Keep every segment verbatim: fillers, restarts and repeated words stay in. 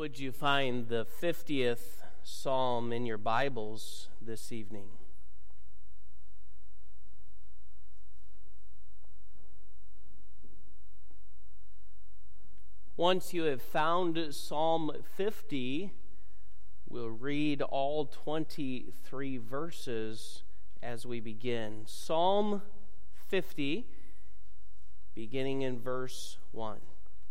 Would you find the fiftieth Psalm in your Bibles this evening? Once you have found Psalm fifty, we'll read all twenty-three verses as we begin. Psalm fifty, beginning in verse one.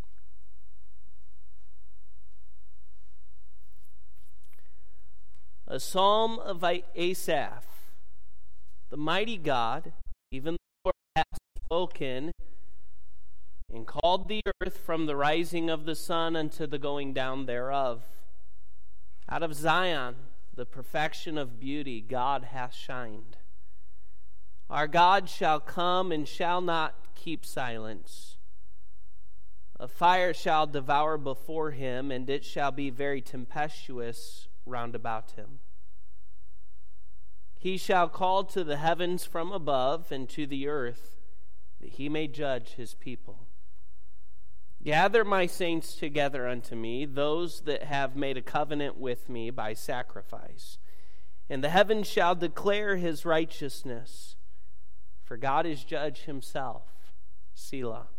A psalm of Asaph. The mighty God, even the Lord, hath spoken and called the earth from the rising of the sun unto the going down thereof. Out of Zion, the perfection of beauty, God hath shined. Our God shall come and shall not keep silence. A fire shall devour before him, and it shall be very tempestuous round about him. He shall call to the heavens from above and to the earth, that he may judge his people. Gather my saints together unto me, those that have made a covenant with me by sacrifice. And the heavens shall declare his righteousness, for God is judge himself. Selah.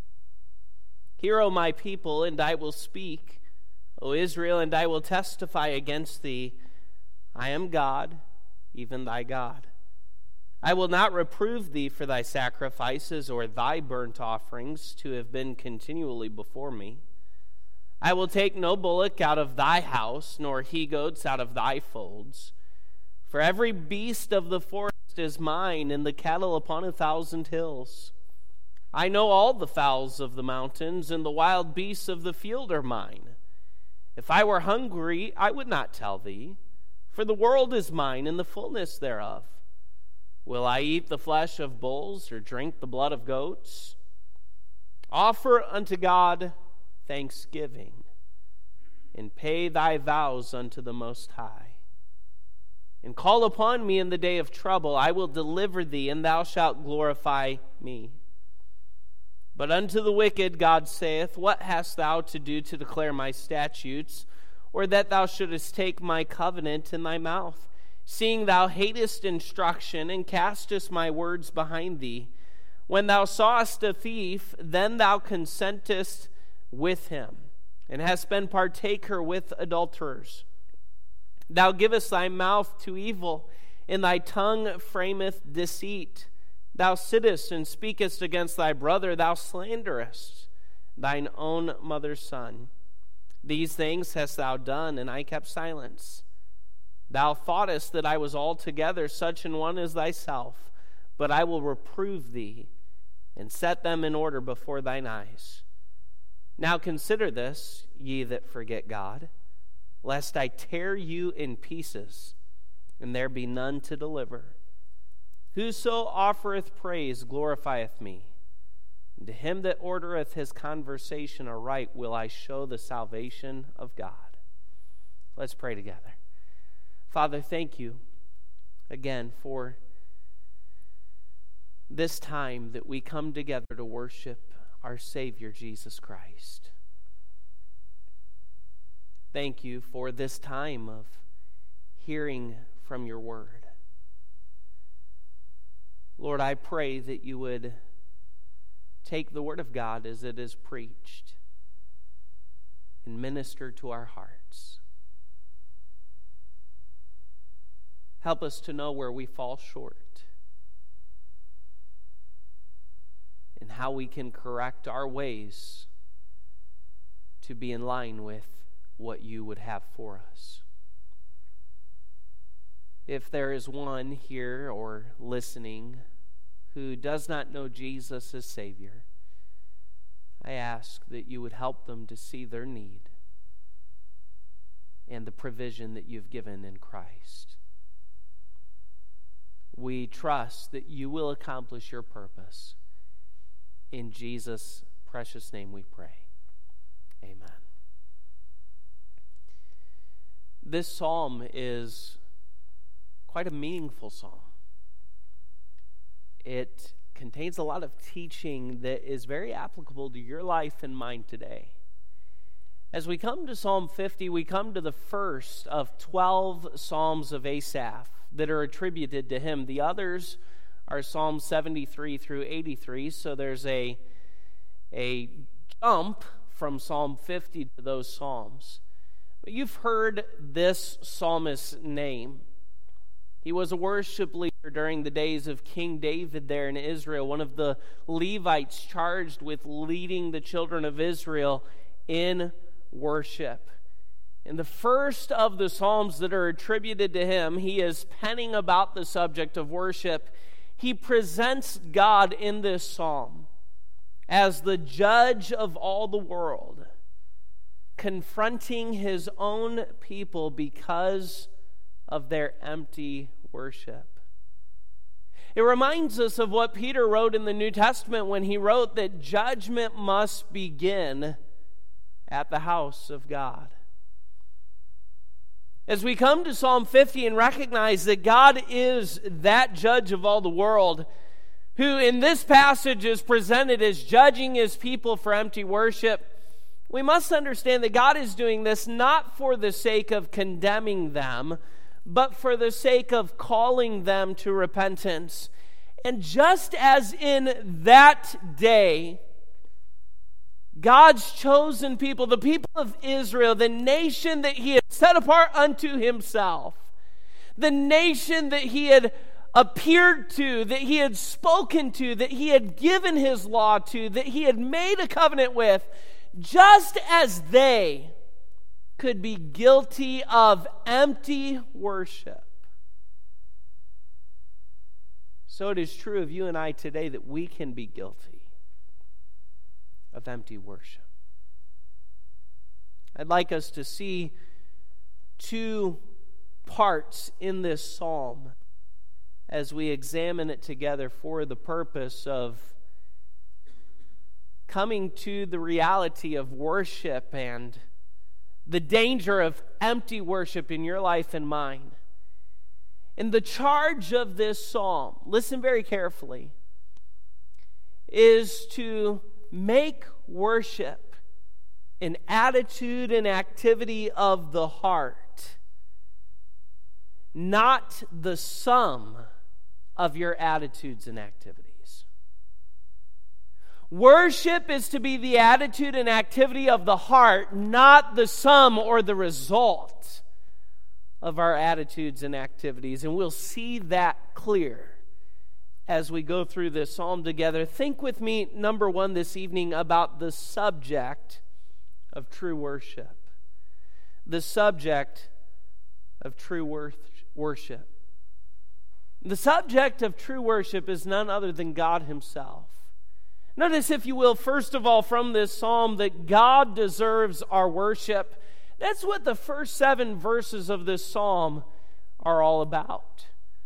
Hear, O my people, and I will speak. O Israel, and I will testify against thee. I am God, even thy God. I will not reprove thee for thy sacrifices or thy burnt offerings to have been continually before me. I will take no bullock out of thy house, nor he-goats out of thy folds. For every beast of the forest is mine, and the cattle upon a thousand hills. I know all the fowls of the mountains, and the wild beasts of the field are mine. If I were hungry, I would not tell thee, for the world is mine and the fullness thereof. Will I eat the flesh of bulls or drink the blood of goats? Offer unto God thanksgiving, and pay thy vows unto the Most High. And call upon me in the day of trouble. I will deliver thee, and thou shalt glorify me. But unto the wicked God saith, What hast thou to do to declare my statutes, or that thou shouldest take my covenant in thy mouth, seeing thou hatest instruction, and castest my words behind thee? When thou sawest a thief, then thou consentest with him, and hast been partaker with adulterers. Thou givest thy mouth to evil, and thy tongue frameth deceit. Thou sittest and speakest against thy brother, thou slanderest thine own mother's son. These things hast thou done, and I kept silence. Thou thoughtest that I was altogether such an one as thyself, but I will reprove thee, and set them in order before thine eyes. Now consider this, ye that forget God, lest I tear you in pieces, and there be none to deliver. Whoso offereth praise glorifieth me. And to him that ordereth his conversation aright will I show the salvation of God. Let's pray together. Father, thank you again for this time that we come together to worship our Savior, Jesus Christ. Thank you for this time of hearing from your word. Lord, I pray that you would take the word of God as it is preached and minister to our hearts. Help us to know where we fall short and how we can correct our ways to be in line with what you would have for us. If there is one here or listening who does not know Jesus as Savior, I ask that you would help them to see their need and the provision that you've given in Christ. We trust that you will accomplish your purpose. In Jesus' precious name we pray. Amen. This psalm is quite a meaningful psalm. It contains a lot of teaching that is very applicable to your life and mine today. As we come to Psalm fifty, we come to the first of twelve Psalms of Asaph that are attributed to him. The others are Psalms seventy-three through eighty-three, so there's a, a jump from Psalm fifty to those Psalms. But you've heard this psalmist's name. He was a worship leader during the days of King David there in Israel, one of the Levites charged with leading the children of Israel in worship. In the first of the Psalms that are attributed to him, he is penning about the subject of worship. He presents God in this psalm as the judge of all the world, confronting his own people because of their empty worship. It reminds us of what Peter wrote in the New Testament when he wrote that judgment must begin at the house of God. As we come to Psalm fifty and recognize that God is that judge of all the world, who in this passage is presented as judging his people for empty worship, we must understand that God is doing this not for the sake of condemning them, but for the sake of calling them to repentance. And just as in that day, God's chosen people, the people of Israel, the nation that he had set apart unto himself, the nation that he had appeared to, that he had spoken to, that he had given his law to, that he had made a covenant with, just as they could be guilty of empty worship, so it is true of you and I today that we can be guilty of empty worship. I'd like us to see two parts in this psalm as we examine it together for the purpose of coming to the reality of worship and the danger of empty worship in your life and mine. And the charge of this psalm, listen very carefully, is to make worship an attitude and activity of the heart, not the sum of your attitudes and activities. Worship is to be the attitude and activity of the heart, not the sum or the result of our attitudes and activities. And we'll see that clear as we go through this psalm together. Think with me, number one, this evening about the subject of true worship. The subject of true worship. The subject of true worship is none other than God himself. Notice, if you will, first of all, from this psalm, that God deserves our worship. That's what the first seven verses of this psalm are all about.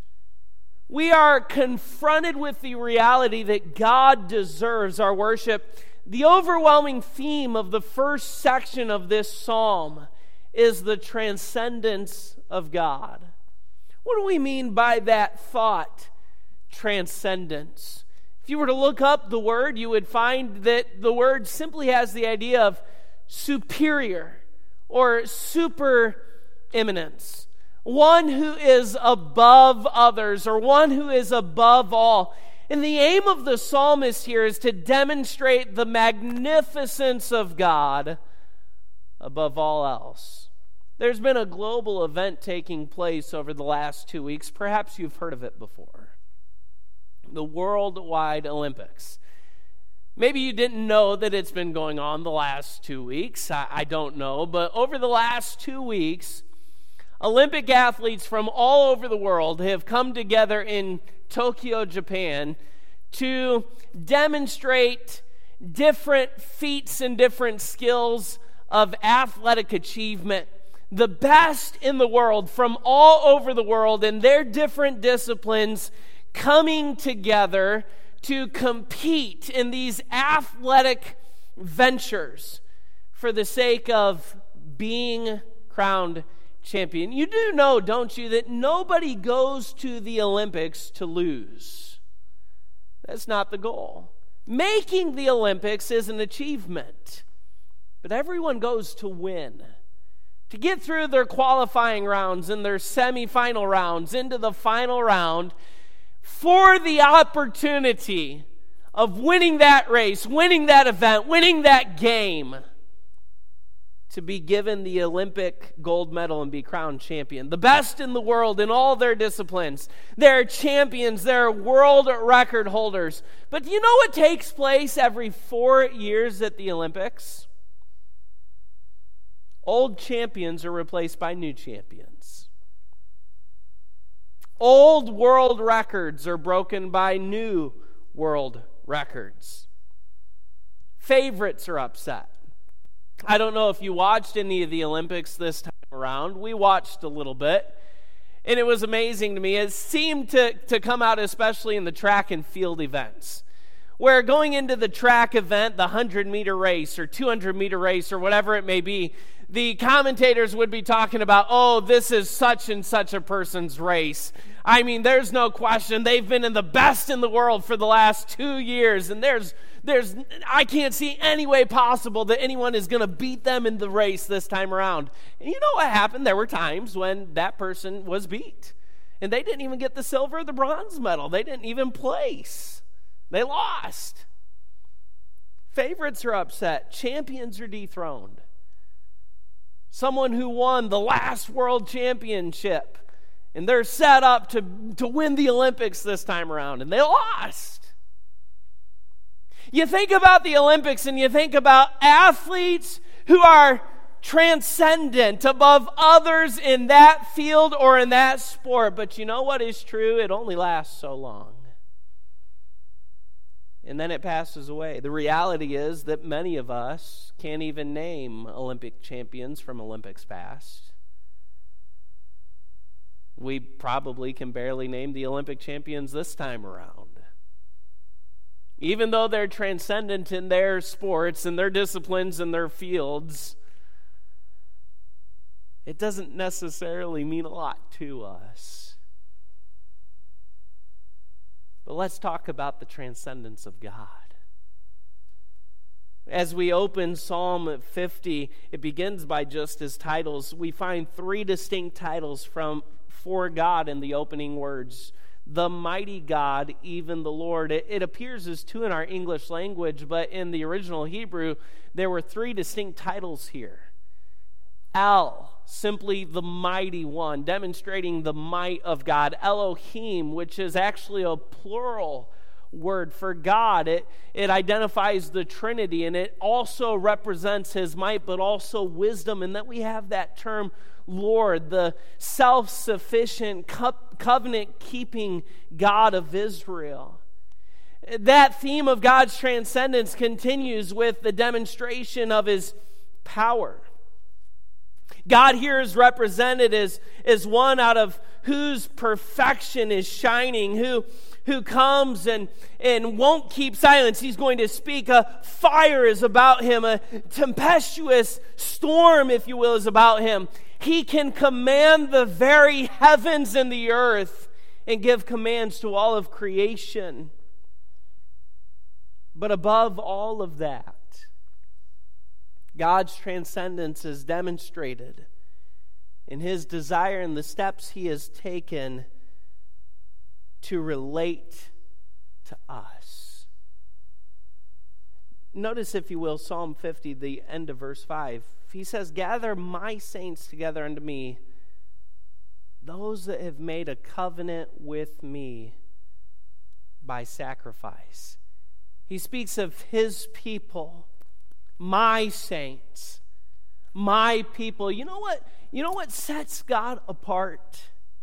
We are confronted with the reality that God deserves our worship. The overwhelming theme of the first section of this psalm is the transcendence of God. What do we mean by that thought, transcendence? If you were to look up the word, you would find that the word simply has the idea of superior or supereminence. One who is above others, or one who is above all. And the aim of the psalmist here is to demonstrate the magnificence of God above all else. There's been a global event taking place over the last two weeks. Perhaps you've heard of it before. The Worldwide Olympics. Maybe you didn't know that it's been going on the last two weeks. I, I don't know. But over the last two weeks, Olympic athletes from all over the world have come together in Tokyo, Japan, to demonstrate different feats and different skills of athletic achievement. The best in the world from all over the world in their different disciplines coming together to compete in these athletic ventures for the sake of being crowned champion. You do know, don't you, that nobody goes to the Olympics to lose. That's not the goal. Making the Olympics is an achievement. But everyone goes to win, to get through their qualifying rounds and their semifinal rounds into the final round for the opportunity of winning that race, winning that event, winning that game, to be given the Olympic gold medal and be crowned champion. The best in the world in all their disciplines. They're champions. They're world record holders. But do you know what takes place every four years at the Olympics? Old champions are replaced by new champions. Old world records are broken by new world records. Favorites are upset. I don't know if you watched any of the Olympics this time around. We watched a little bit, and it was amazing to me. It seemed to, to come out especially in the track and field events, where going into the track event, the hundred-meter race or two hundred-meter race or whatever it may be, the commentators would be talking about, oh, this is such and such a person's race. I mean, there's no question. They've been in the best in the world for the last two years, and there's, there's, I can't see any way possible that anyone is going to beat them in the race this time around. And you know what happened? There were times when that person was beat, and they didn't even get the silver or the bronze medal. They didn't even place. They lost. Favorites are upset. Champions are dethroned. Someone who won the last world championship, and they're set up to, to win the Olympics this time around, and they lost. You think about the Olympics, and you think about athletes who are transcendent above others in that field or in that sport. But you know what is true? It only lasts so long. And then it passes away. The reality is that many of us can't even name Olympic champions from Olympics past. We probably can barely name the Olympic champions this time around. Even though they're transcendent in their sports and their disciplines and their fields, it doesn't necessarily mean a lot to us. But let's talk about the transcendence of God. As we open Psalm fifty, it begins by just his titles. We find three distinct titles from for God in the opening words. The mighty God, even the Lord. It, it appears as two in our English language, but in the original Hebrew, there were three distinct titles here. El, simply the mighty one, demonstrating the might of God. Elohim, which is actually a plural word for God. It, it identifies the Trinity, and it also represents his might, but also wisdom. And that we have that term, Lord, the self-sufficient, co- covenant-keeping God of Israel. That theme of God's transcendence continues with the demonstration of his power. God here is represented as, as one out of whose perfection is shining, who, who comes and, and won't keep silence. He's going to speak. A fire is about him. A tempestuous storm, if you will, is about him. He can command the very heavens and the earth and give commands to all of creation. But above all of that, God's transcendence is demonstrated in his desire and the steps he has taken to relate to us. Notice, if you will, Psalm fifty, the end of verse five. He says, "Gather my saints together unto me, those that have made a covenant with me by sacrifice." He speaks of his people. My saints, my people. You know what? You know what sets God apart?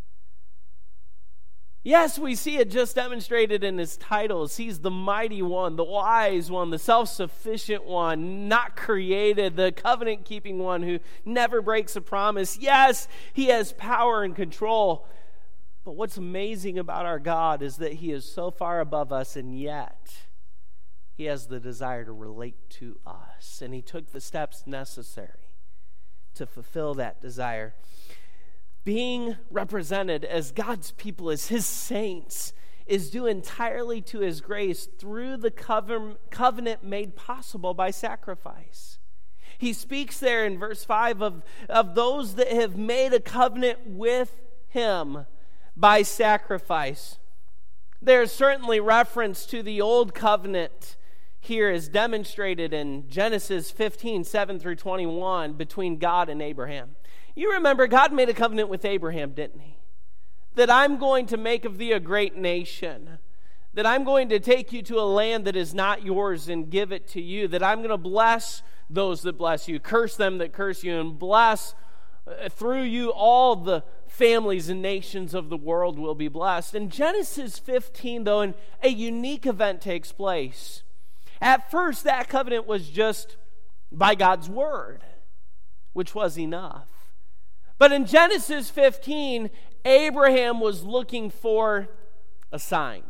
Yes, we see it just demonstrated in his titles. He's the mighty one, the wise one, the self-sufficient one, not created, the covenant-keeping one who never breaks a promise. Yes, he has power and control. But what's amazing about our God is that he is so far above us, and yet he has the desire to relate to us. And he took the steps necessary to fulfill that desire. Being represented as God's people, as his saints, is due entirely to his grace through the covenant made possible by sacrifice. He speaks there in verse five of, of those that have made a covenant with him by sacrifice. There's certainly reference to the old covenant here as demonstrated in Genesis fifteen, seven through twenty-one between God and Abraham. You remember God made a covenant with Abraham, didn't he? That I'm going to make of thee a great nation. That I'm going to take you to a land that is not yours and give it to you. That I'm going to bless those that bless you, curse them that curse you, and bless uh, through you all the families and nations of the world will be blessed. In Genesis fifteen, though, an, a unique event takes place. At first, that covenant was just by God's word, which was enough. But in Genesis fifteen, Abraham was looking for a sign.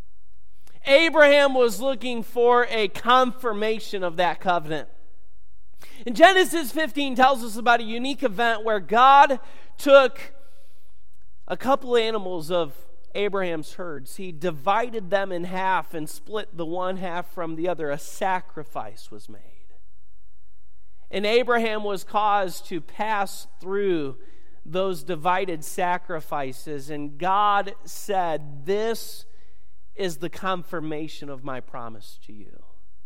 Abraham was looking for a confirmation of that covenant. And Genesis fifteen tells us about a unique event where God took a couple animals of Abraham's herds. He divided them in half and split the one half from the other. A sacrifice was made. And Abraham was caused to pass through those divided sacrifices. And God said, "This is the confirmation of my promise to you.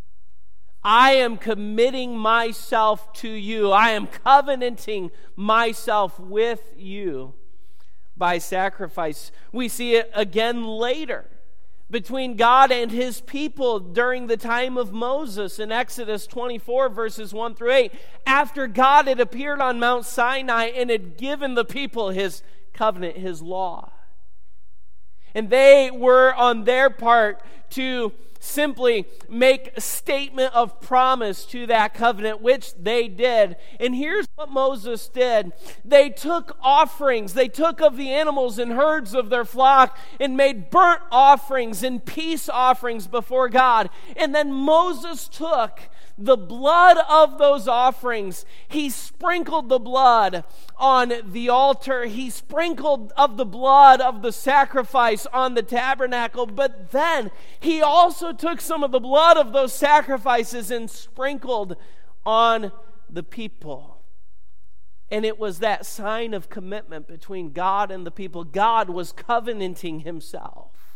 I am committing myself to you. I am covenanting myself with you by sacrifice." We see it again later between God and his people during the time of Moses in Exodus twenty-four, verses one through eight. After God had appeared on Mount Sinai and had given the people his covenant, his law. And they were on their part to simply make a statement of promise to that covenant, which they did. And here's what Moses did. They took offerings. They took of the animals and herds of their flock and made burnt offerings and peace offerings before God. And then Moses took the blood of those offerings. He sprinkled the blood on the altar. He sprinkled of the blood of the sacrifice on the tabernacle. But then he also took some of the blood of those sacrifices and sprinkled on the people. And it was that sign of commitment between God and the people. God was covenanting himself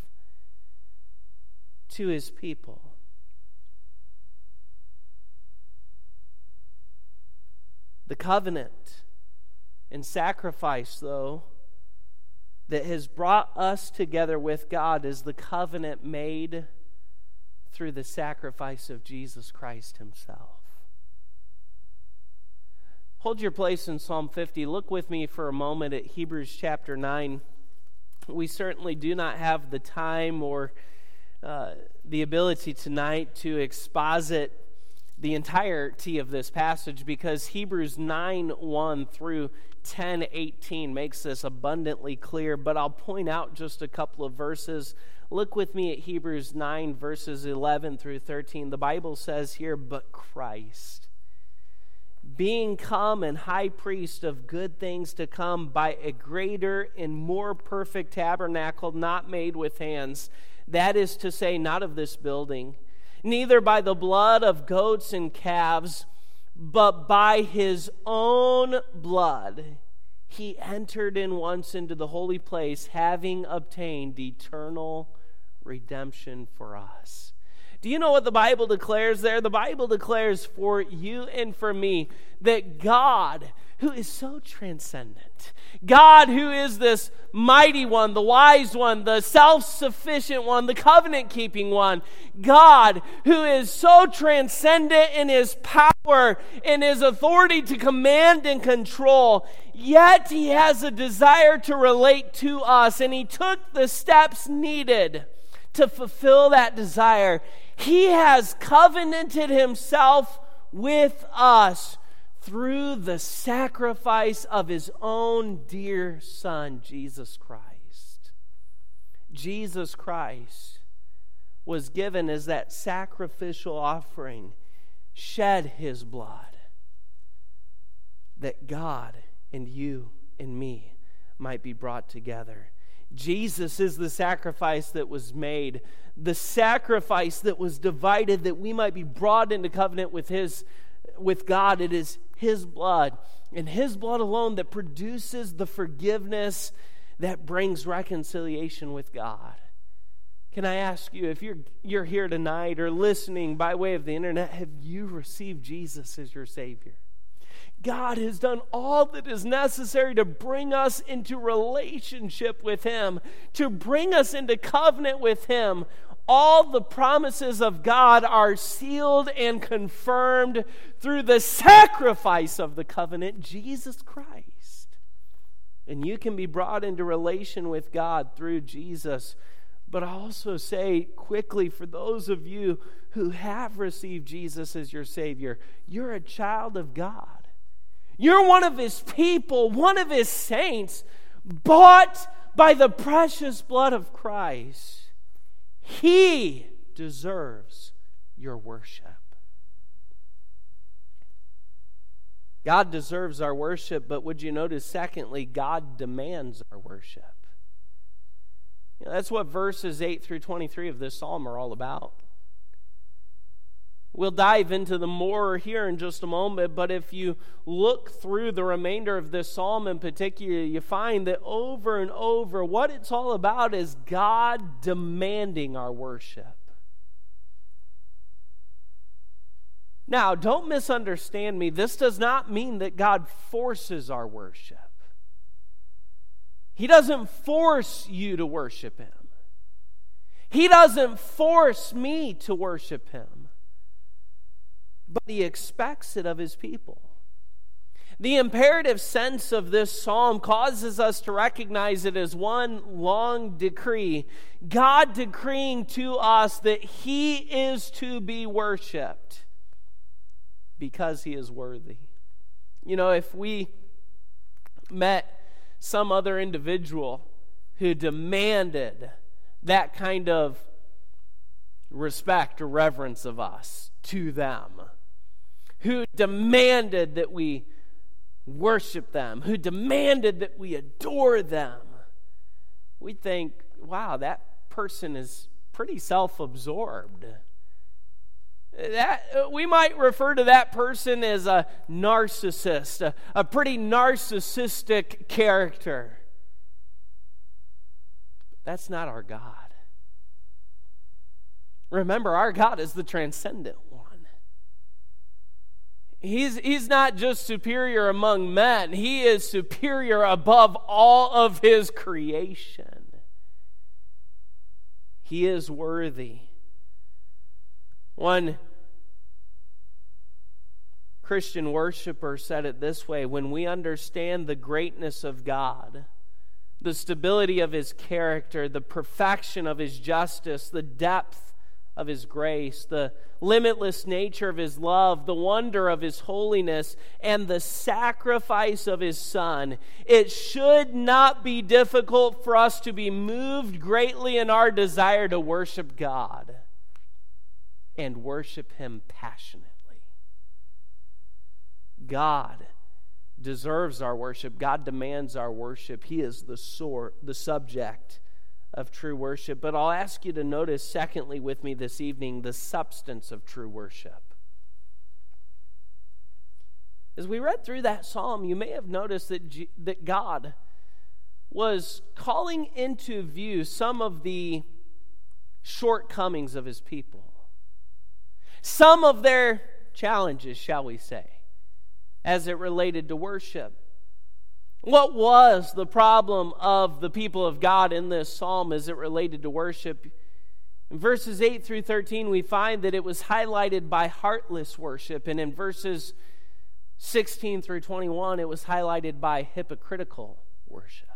to his people. The covenant and sacrifice, though, that has brought us together with God is the covenant made through the sacrifice of Jesus Christ himself. Hold your place in Psalm fifty. Look with me for a moment at Hebrews chapter nine. We certainly do not have the time or uh, the ability tonight to exposit the entirety of this passage, because Hebrews nine one through ten eighteen makes this abundantly clear, but I'll point out just a couple of verses. Look with me at Hebrews nine verses eleven through thirteen. The Bible says here, "But Christ, being come and high priest of good things to come by a greater and more perfect tabernacle not made with hands, that is to say, not of this building, neither by the blood of goats and calves, but by his own blood, he entered in once into the holy place, having obtained eternal redemption for us." Do you know what the Bible declares there? The Bible declares for you and for me that God, who is so transcendent, God who is this mighty one, the wise one, the self-sufficient one, the covenant-keeping one, God who is so transcendent in his power and his authority to command and control, yet he has a desire to relate to us, and he took the steps needed to fulfill that desire. He has covenanted himself with us through the sacrifice of his own dear Son, Jesus Christ. Jesus Christ was given as that sacrificial offering, shed his blood, that God and you and me might be brought together. Jesus is the sacrifice that was made, the sacrifice that was divided, that we might be brought into covenant with his with God, it is His blood, and His blood alone that produces the forgiveness that brings reconciliation with God. Can I ask you, if you're you're here tonight or listening by way of the internet, have you received Jesus as your Savior? God has done all that is necessary to bring us into relationship with Him, to bring us into covenant with Him. All the promises of God are sealed and confirmed through the sacrifice of the covenant, Jesus Christ. And you can be brought into relation with God through Jesus. But I also say quickly, for those of you who have received Jesus as your Savior, you're a child of God. You're one of His people, one of His saints, bought by the precious blood of Christ. He deserves your worship. God deserves our worship, but would you notice, secondly, God demands our worship. You know, that's what verses eight through twenty-three of this psalm are all about. We'll dive into the more here in just a moment, but if you look through the remainder of this psalm in particular, you find that over and over, what it's all about is God demanding our worship. Now, don't misunderstand me. This does not mean that God forces our worship. He doesn't force you to worship Him. He doesn't force me to worship Him. But He expects it of His people. The imperative sense of this psalm causes us to recognize it as one long decree. God decreeing to us that He is to be worshiped because He is worthy. You know, if we met some other individual who demanded that kind of respect or reverence of us to them, who demanded that we worship them, who demanded that we adore them, we think, wow, that person is pretty self-absorbed. That, we might refer to that person as a narcissist, a, a pretty narcissistic character. That's not our God. Remember, our God is the transcendent one. He's, he's not just superior among men. He is superior above all of His creation. He is worthy. One Christian worshiper said it this way: when we understand the greatness of God, the stability of His character, the perfection of His justice, the depth of His grace, the limitless nature of His love, the wonder of His holiness, and the sacrifice of His Son, it should not be difficult for us to be moved greatly in our desire to worship God and worship Him passionately. God deserves our worship. God demands our worship. He is the sort, the subject of true worship. But I'll ask you to notice, secondly, with me this evening, the substance of true worship. As we read through that psalm, you may have noticed that, G- that God was calling into view some of the shortcomings of His people. Some of their challenges, shall we say, as it related to worship. What was the problem of the people of God in this psalm as it related to worship? In verses eight through thirteen, we find that it was highlighted by heartless worship. And in verses sixteen through twenty-one, it was highlighted by hypocritical worship.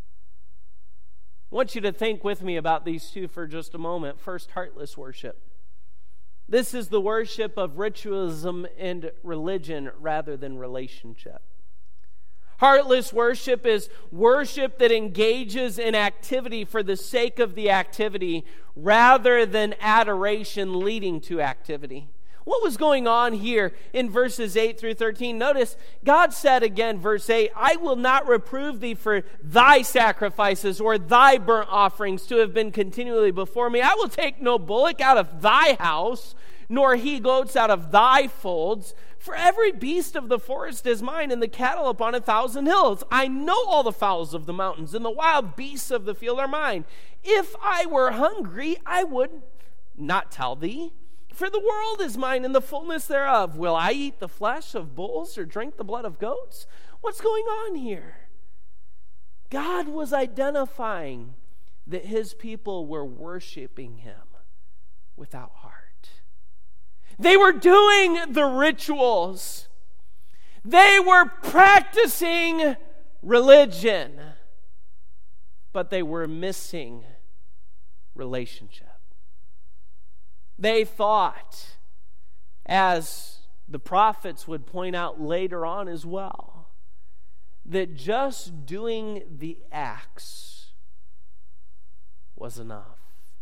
I want you to think with me about these two for just a moment. First, heartless worship. This is the worship of ritualism and religion rather than relationship. Heartless worship is worship that engages in activity for the sake of the activity rather than adoration leading to activity. what was going on here in verses eight through thirteen? Notice, God said again, verse eight, I will not reprove thee for thy sacrifices or thy burnt offerings to have been continually before me. I will take no bullock out of thy house, nor he goats out of thy folds. For every beast of the forest is mine, and the cattle upon a thousand hills. I know all the fowls of the mountains, and the wild beasts of the field are mine. If I were hungry, I would not tell thee. For the world is mine, and the fullness thereof. Will I eat the flesh of bulls, or drink the blood of goats? What's going on here? God was identifying that his people were worshiping him without heart. They were doing the rituals. They were practicing religion. But they were missing relationship. They thought, as the prophets would point out later on as well, that just doing the acts was enough.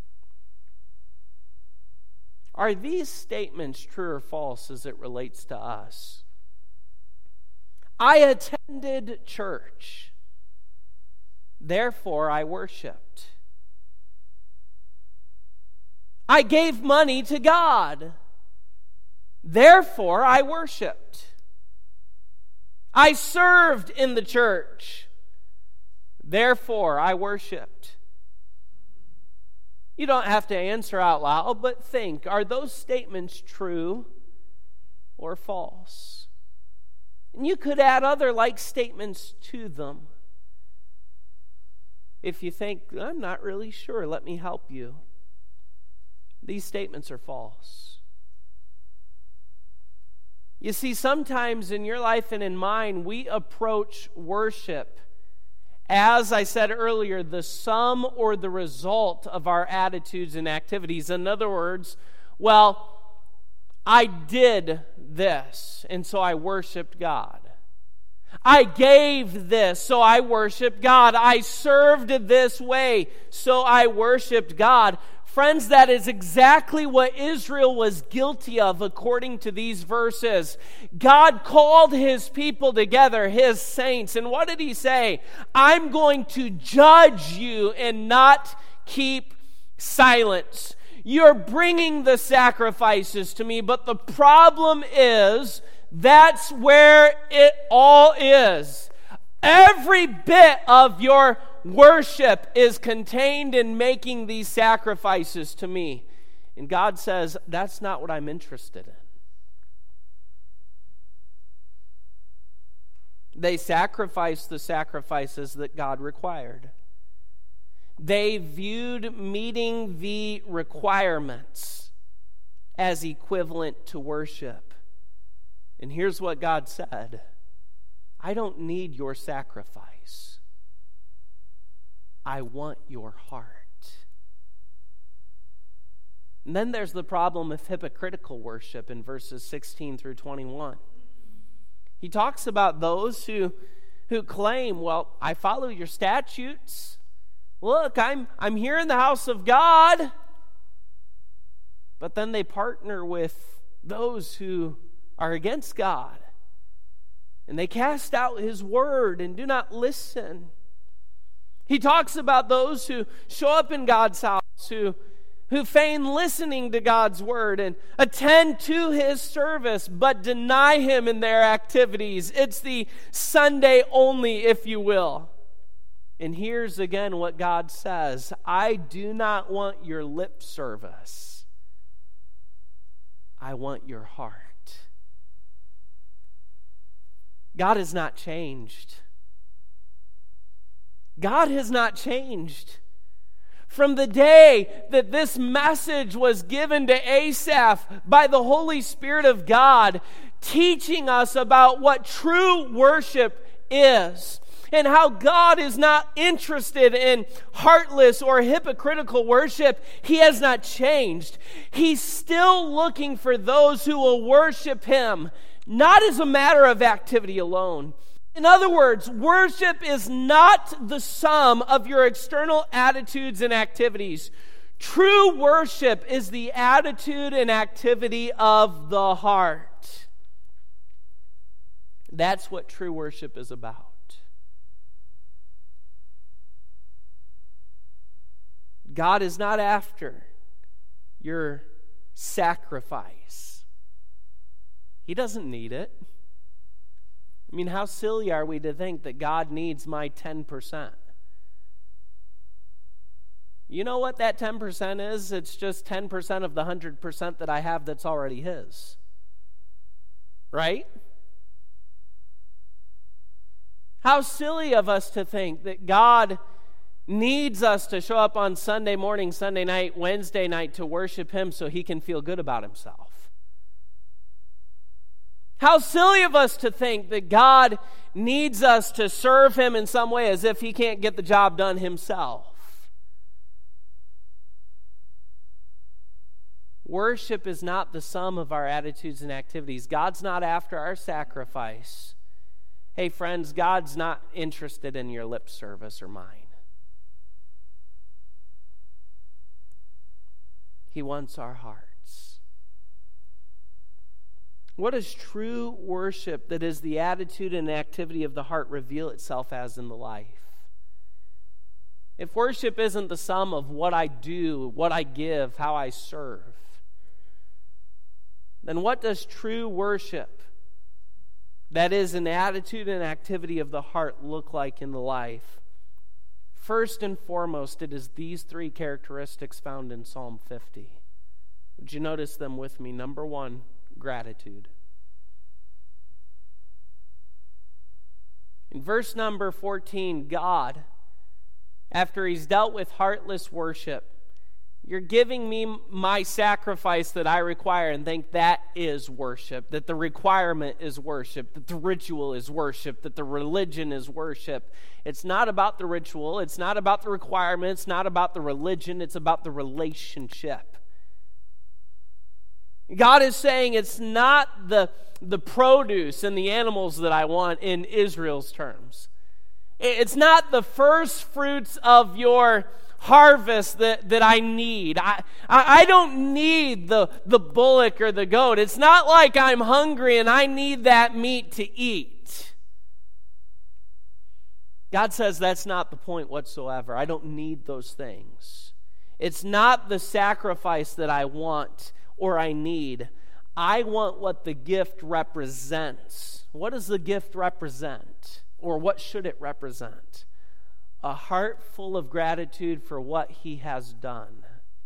Are these statements true or false as it relates to us? I attended church, therefore I worshiped. I gave money to God, therefore I worshiped. I served in the church, therefore I worshiped. You don't have to answer out loud, but think, are those statements true or false? And you could add other like statements to them. If you think, I'm not really sure, let me help you. These statements are false. You see, sometimes in your life and in mine, we approach worship, as I said earlier, the sum or the result of our attitudes and activities. In other words, well, I did this, and so I worshiped God. I gave this, so I worshiped God. I served this way, so I worshiped God. Friends, that is exactly what Israel was guilty of according to these verses. God called his people together, his saints, and what did he say? I'm going to judge you and not keep silence. You're bringing the sacrifices to me, but the problem is that's where it all is. Every bit of your worship is contained in making these sacrifices to me. And God says, that's not what I'm interested in. They sacrificed the sacrifices that God required. They viewed meeting the requirements as equivalent to worship. And here's what God said: I don't need your sacrifice. I want your heart. And then there's the problem of hypocritical worship in verses sixteen through twenty-one. He talks about those who, who claim, well, I follow your statutes. Look, I'm, I'm here in the house of God. But then they partner with those who are against God. And they cast out his word and do not listen. He talks about those who show up in God's house, who, who feign listening to God's word and attend to his service, but deny him in their activities. It's the Sunday only, if you will. And here's again what God says: I do not want your lip service. I want your heart. God has not changed. God has not changed. From the day that this message was given to Asaph by the Holy Spirit of God, teaching us about what true worship is, and how God is not interested in heartless or hypocritical worship, he has not changed. He's still looking for those who will worship him, not as a matter of activity alone. In other words, worship is not the sum of your external attitudes and activities. True worship is the attitude and activity of the heart. That's what true worship is about. God is not after your sacrifice. He doesn't need it. I mean, how silly are we to think that God needs my ten percent? You know what that ten percent is? It's just ten percent of the one hundred percent that I have that's already His. Right? How silly of us to think that God needs us to show up on Sunday morning, Sunday night, Wednesday night to worship Him so He can feel good about Himself. How silly of us to think that God needs us to serve Him in some way as if He can't get the job done Himself. Worship is not the sum of our attitudes and activities. God's not after our sacrifice. Hey, friends, God's not interested in your lip service or mine. He wants our hearts. What does true worship, that is the attitude and activity of the heart, reveal itself as in the life? If worship isn't the sum of what I do, what I give, how I serve, then what does true worship, that is an attitude and activity of the heart, look like in the life? First and foremost, it is these three characteristics found in Psalm fifty. Would you notice them with me? Number one, gratitude. In verse number fourteen, God, after He's dealt with heartless worship, you're giving me my sacrifice that I require, and think that is worship, that the requirement is worship, that the ritual is worship, that the religion is worship. It's not about the ritual, it's not about the requirement, it's not about the religion, it's about the relationship. God is saying it's not the, the produce and the animals that I want in Israel's terms. It's not the first fruits of your harvest that, that I need. I, I, I don't need the, the bullock or the goat. It's not like I'm hungry and I need that meat to eat. God says that's not the point whatsoever. I don't need those things. It's not the sacrifice that I want or I need. I want what the gift represents. What does the gift represent? Or what should it represent? A heart full of gratitude for what He has done,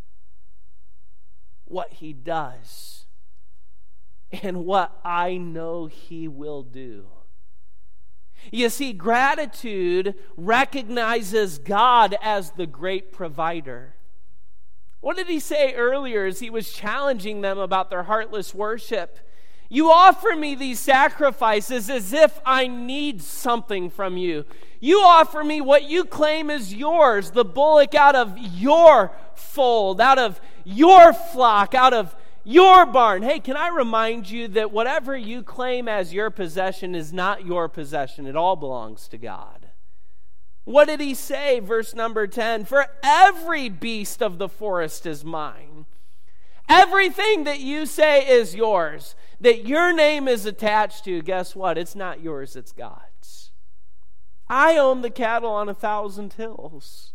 what He does, and what I know He will do. You see, gratitude recognizes God as the great provider. What did He say earlier as He was challenging them about their heartless worship? You offer me these sacrifices as if I need something from you. You offer me what you claim is yours, the bullock out of your fold, out of your flock, out of your barn. Hey, can I remind you that whatever you claim as your possession is not your possession. It all belongs to God. What did He say? Verse number ten, for every beast of the forest is mine. Everything that you say is yours, that your name is attached to, guess what? It's not yours, it's God's. I own the cattle on a thousand hills.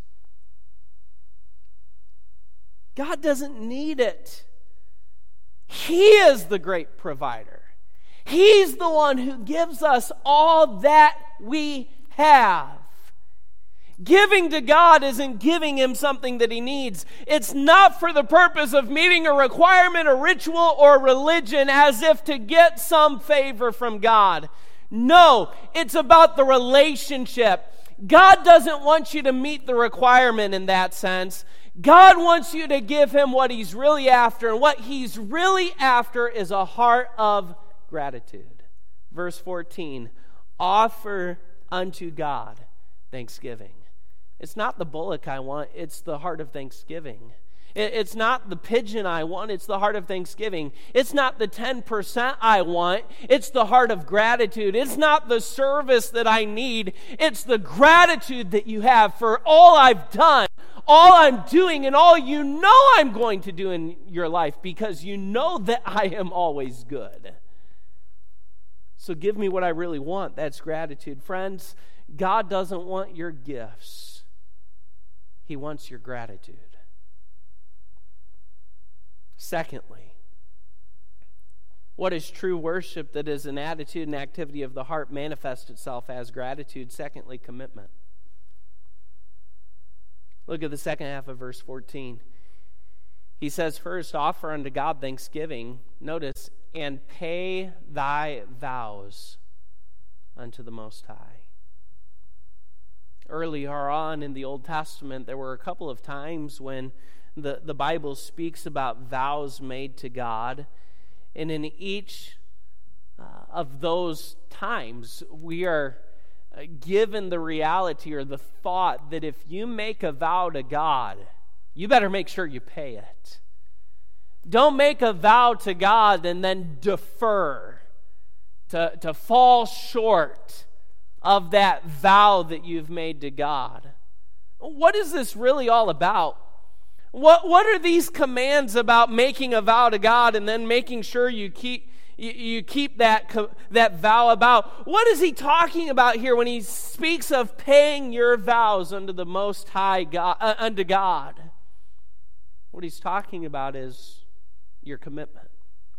God doesn't need it. He is the great provider. He's the one who gives us all that we have. Giving to God isn't giving Him something that He needs. It's not for the purpose of meeting a requirement, a ritual, or religion as if to get some favor from God. No, it's about the relationship. God doesn't want you to meet the requirement in that sense. God wants you to give Him what He's really after, and what He's really after is a heart of gratitude. Verse fourteen, offer unto God thanksgiving. It's not the bullock I want, it's the heart of thanksgiving. It's not the pigeon I want, it's the heart of thanksgiving. It's not the ten percent I want, it's the heart of gratitude. It's not the service that I need, it's the gratitude that you have for all I've done, all I'm doing and all you know I'm going to do in your life, because you know that I am always good. So give me what I really want. That's gratitude. Friends, God doesn't want your gifts. He wants your gratitude. Secondly, what is true worship that is an attitude and activity of the heart manifests itself as gratitude? Secondly, commitment. Look at the second half of verse fourteen. He says, first, offer unto God thanksgiving. Notice, and pay thy vows unto the Most High. Earlier on in the Old Testament, there were a couple of times when the, the Bible speaks about vows made to God. And in each uh, of those times, we are given the reality or the thought that if you make a vow to God, you better make sure you pay it. Don't make a vow to God and then defer to, to fall short of that vow that you've made to God. What is this really all about? What, what are these commands about making a vow to God and then making sure you keep you, you keep that, that vow about? What is he talking about here when he speaks of paying your vows unto the Most High God, uh, unto God? What he's talking about is your commitment.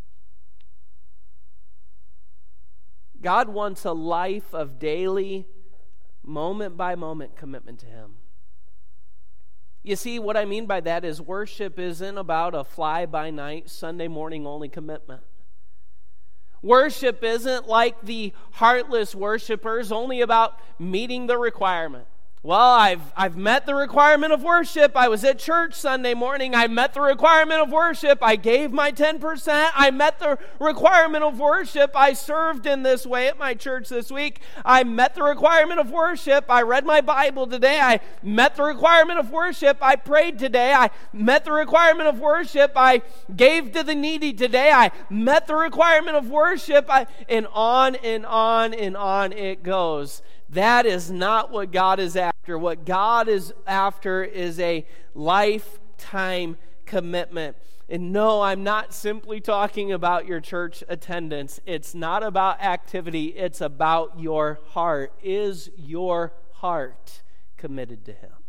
God wants a life of daily, moment-by-moment commitment to him. You see, what I mean by that is worship isn't about a fly-by-night, Sunday morning only commitment. Worship isn't like the heartless worshipers, only about meeting the requirement. Well, I've I've met the requirement of worship. I was at church Sunday morning. I met the requirement of worship. I gave my ten percent. I met the requirement of worship. I served in this way at my church this week. I met the requirement of worship. I read my Bible today. I met the requirement of worship. I prayed today. I met the requirement of worship. I gave to the needy today. I met the requirement of worship. I, and on and on and on it goes. That is not what God is after. What God is after is a lifetime commitment. And no, I'm not simply talking about your church attendance. It's not about activity. It's about your heart. Is your heart committed to him?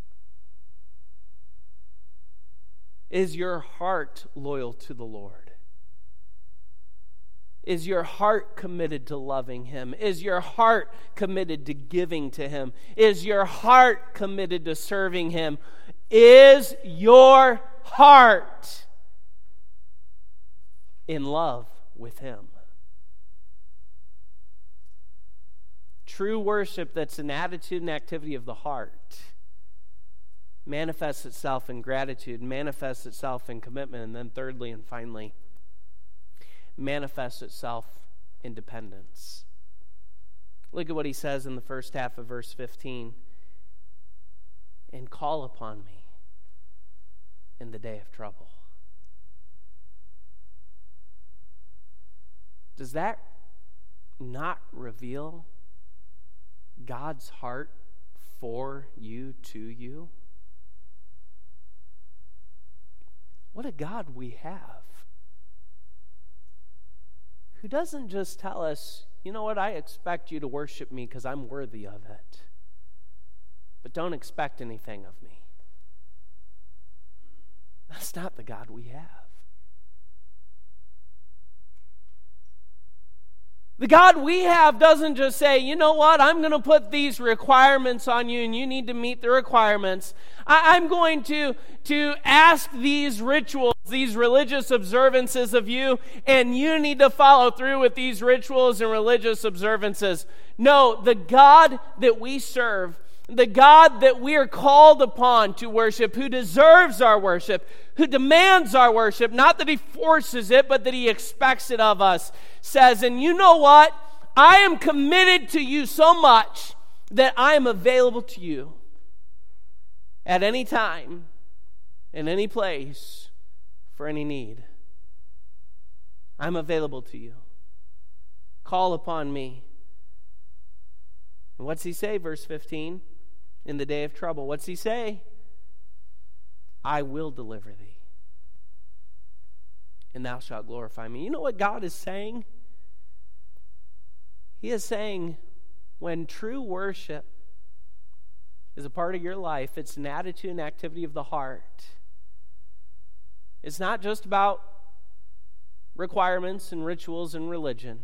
Is your heart loyal to the Lord? Is your heart committed to loving him? Is your heart committed to giving to him? Is your heart committed to serving him? Is your heart in love with him? True worship that's an attitude and activity of the heart manifests itself in gratitude, manifests itself in commitment, and then thirdly and finally, manifests itself in dependence. Look at what he says in the first half of verse fifteen. And call upon me in the day of trouble. Does that not reveal God's heart for you, to you? What a God we have, who doesn't just tell us, you know what, I expect you to worship me because I'm worthy of it, but don't expect anything of me. That's not the God we have. The God we have doesn't just say, you know what, I'm going to put these requirements on you and you need to meet the requirements. I- I'm going to, to ask these rituals, these religious observances of you, and you need to follow through with these rituals and religious observances. No, the God that we serve, the God that we are called upon to worship, who deserves our worship, who demands our worship, not that he forces it, but that he expects it of us, says, and you know what? I am committed to you so much that I am available to you at any time, in any place, for any need. I'm available to you. Call upon me. And what's he say, verse fifteen? In the day of trouble. What's he say? I will deliver thee, and thou shalt glorify me. You know what God is saying? He is saying, when true worship is a part of your life, it's an attitude and activity of the heart. It's not just about requirements and rituals and religion,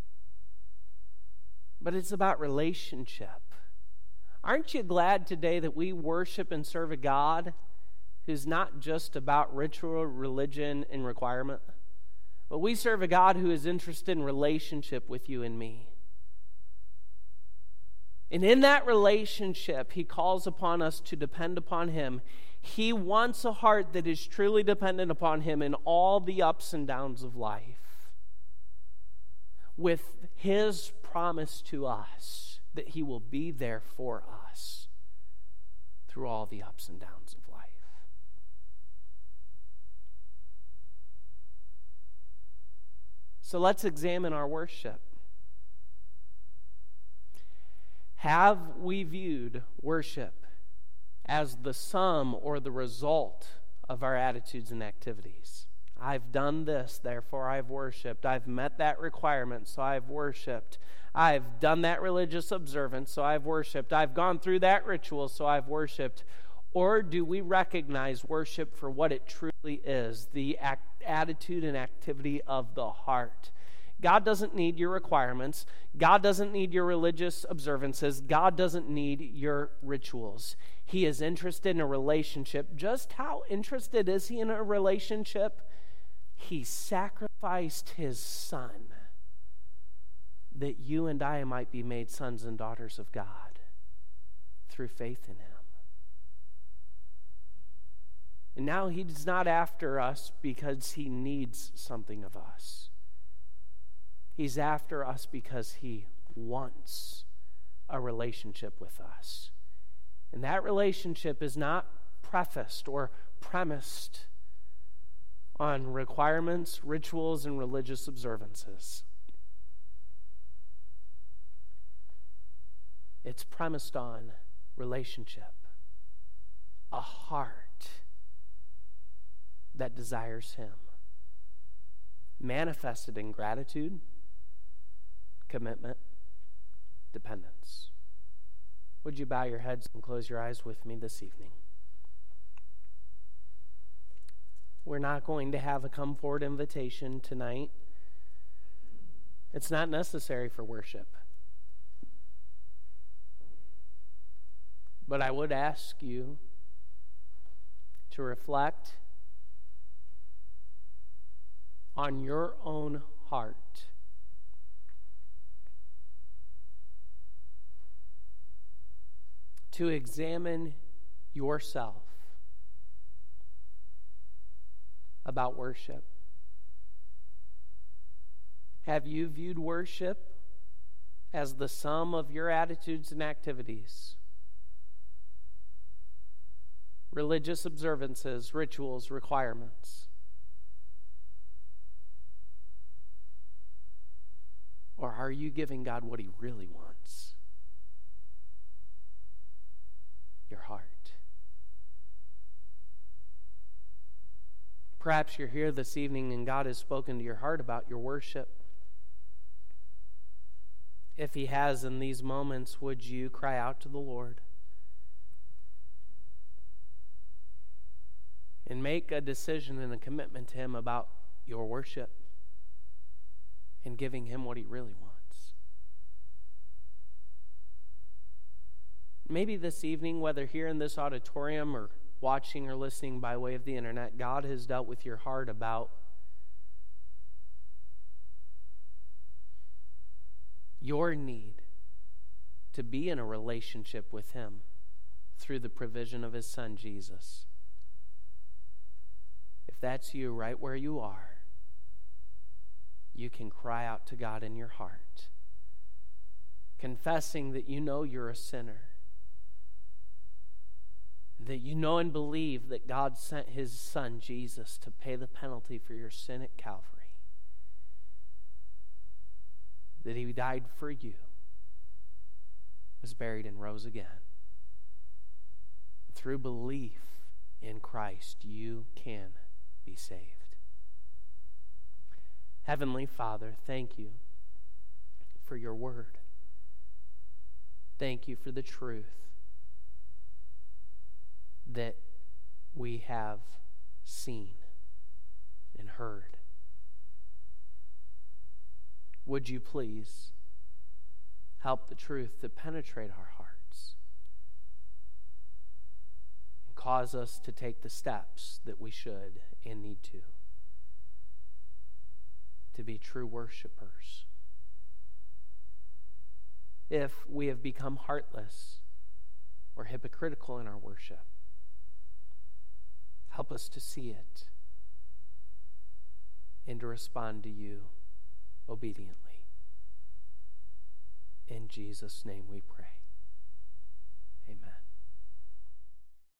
but it's about relationship. Aren't you glad today that we worship and serve a God who's not just about ritual, religion, and requirement, but we serve a God who is interested in relationship with you and me. And in that relationship, he calls upon us to depend upon him. He wants a heart that is truly dependent upon him in all the ups and downs of life, with his promise to us that he will be there for us through all the ups and downs of life. So let's examine our worship. Have we viewed worship as the sum or the result of our attitudes and activities? I've done this, therefore I've worshiped. I've met that requirement, so I've worshiped. I've done that religious observance, so I've worshiped. I've gone through that ritual, so I've worshiped. Or do we recognize worship for what it truly is, the act, attitude and activity of the heart? God doesn't need your requirements. God doesn't need your religious observances. God doesn't need your rituals. He is interested in a relationship. Just how interested is he in a relationship? He sacrificed his son that you and I might be made sons and daughters of God through faith in him. And now he's not after us because he needs something of us. He's after us because he wants a relationship with us. And that relationship is not prefaced or premised on requirements, rituals, and religious observances. It's premised on relationship, a heart that desires him, manifested in gratitude, commitment, dependence. Would you bow your heads and close your eyes with me this evening? We're not going to have a come forward invitation tonight. It's not necessary for worship. But I would ask you to reflect on your own heart. To examine yourself about worship. Have you viewed worship as the sum of your attitudes and activities? Religious observances, rituals, requirements? Or are you giving God what he really wants? Your heart. Perhaps you're here this evening and God has spoken to your heart about your worship. If he has in these moments, would you cry out to the Lord and make a decision and a commitment to him about your worship and giving him what he really wants? Maybe this evening, whether here in this auditorium or watching or listening by way of the internet, God has dealt with your heart about your need to be in a relationship with him through the provision of his son, Jesus. If that's you right where you are, you can cry out to God in your heart, confessing that you know you're a sinner, that you know and believe that God sent his son, Jesus, to pay the penalty for your sin at Calvary, that he died for you, was buried, and rose again. Through belief in Christ, you can be saved. Heavenly Father, thank you for your word. Thank you for the truth that we have seen and heard. Would you please help the truth to penetrate our hearts and cause us to take the steps that we should and need to, to be true worshipers. If we have become heartless or hypocritical in our worship, help us to see it and to respond to you obediently. In Jesus' name we pray. Amen.